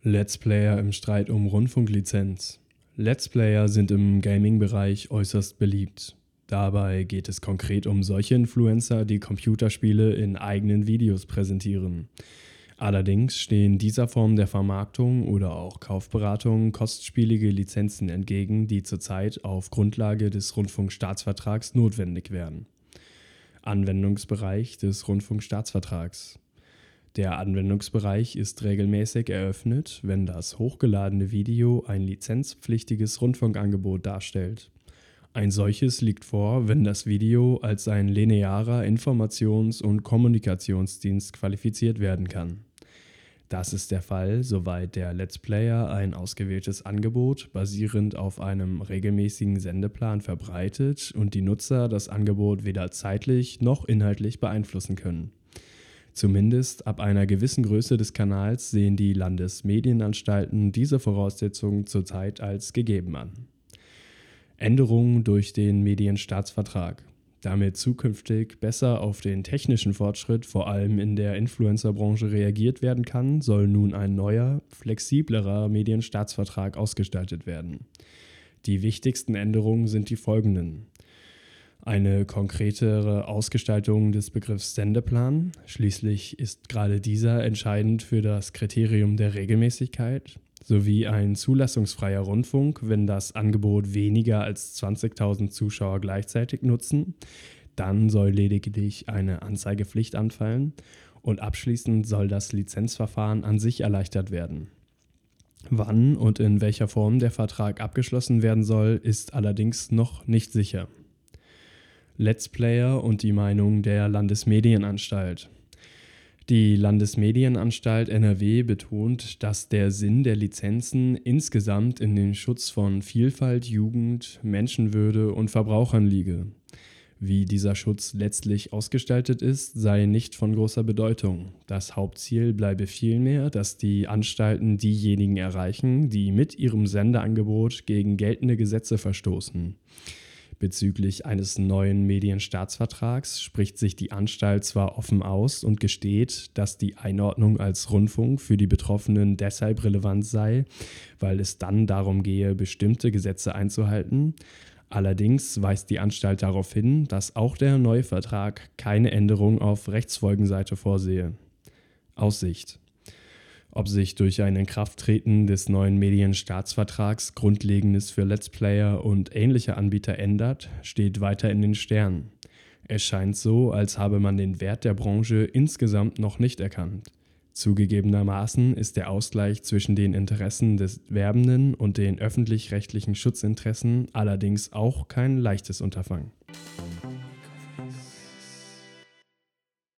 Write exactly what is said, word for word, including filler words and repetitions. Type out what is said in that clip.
Let's Player im Streit um Rundfunklizenz. Let's Player sind im Gaming-Bereich äußerst beliebt. Dabei geht es konkret um solche Influencer, die Computerspiele in eigenen Videos präsentieren. Allerdings stehen dieser Form der Vermarktung oder auch Kaufberatung kostspielige Lizenzen entgegen, die zurzeit auf Grundlage des Rundfunkstaatsvertrags notwendig werden. Anwendungsbereich des Rundfunkstaatsvertrags. Der Anwendungsbereich ist regelmäßig eröffnet, wenn das hochgeladene Video ein lizenzpflichtiges Rundfunkangebot darstellt. Ein solches liegt vor, wenn das Video als ein linearer Informations- und Kommunikationsdienst qualifiziert werden kann. Das ist der Fall, soweit der Let's Player ein ausgewähltes Angebot basierend auf einem regelmäßigen Sendeplan verbreitet und die Nutzer das Angebot weder zeitlich noch inhaltlich beeinflussen können. Zumindest ab einer gewissen Größe des Kanals sehen die Landesmedienanstalten diese Voraussetzungen zurzeit als gegeben an. Änderungen durch den Medienstaatsvertrag. Damit zukünftig besser auf den technischen Fortschritt, vor allem in der Influencerbranche, reagiert werden kann, soll nun ein neuer, flexiblerer Medienstaatsvertrag ausgestaltet werden. Die wichtigsten Änderungen sind die folgenden: Eine konkretere Ausgestaltung des Begriffs Sendeplan. Schließlich ist gerade dieser entscheidend für das Kriterium der Regelmäßigkeit. Sowie ein zulassungsfreier Rundfunk, wenn das Angebot weniger als zwanzigtausend Zuschauer gleichzeitig nutzen. Dann soll lediglich eine Anzeigepflicht anfallen. Und abschließend soll das Lizenzverfahren an sich erleichtert werden. Wann und in welcher Form der Vertrag abgeschlossen werden soll, ist allerdings noch nicht sicher. Let's Player und die Meinung der Landesmedienanstalt. Die Landesmedienanstalt N R W betont, dass der Sinn der Lizenzen insgesamt in den Schutz von Vielfalt, Jugend, Menschenwürde und Verbrauchern liege. Wie dieser Schutz letztlich ausgestaltet ist, sei nicht von großer Bedeutung. Das Hauptziel bleibe vielmehr, dass die Anstalten diejenigen erreichen, die mit ihrem Sendeangebot gegen geltende Gesetze verstoßen. Bezüglich eines neuen Medienstaatsvertrags spricht sich die Anstalt zwar offen aus und gesteht, dass die Einordnung als Rundfunk für die Betroffenen deshalb relevant sei, weil es dann darum gehe, bestimmte Gesetze einzuhalten. Allerdings weist die Anstalt darauf hin, dass auch der neue Vertrag keine Änderung auf Rechtsfolgenseite vorsehe. Aussicht: Ob sich durch ein Inkrafttreten des neuen Medienstaatsvertrags Grundlegendes für Let's Player und ähnliche Anbieter ändert, steht weiter in den Sternen. Es scheint so, als habe man den Wert der Branche insgesamt noch nicht erkannt. Zugegebenermaßen ist der Ausgleich zwischen den Interessen des Werbenden und den öffentlich-rechtlichen Schutzinteressen allerdings auch kein leichtes Unterfangen.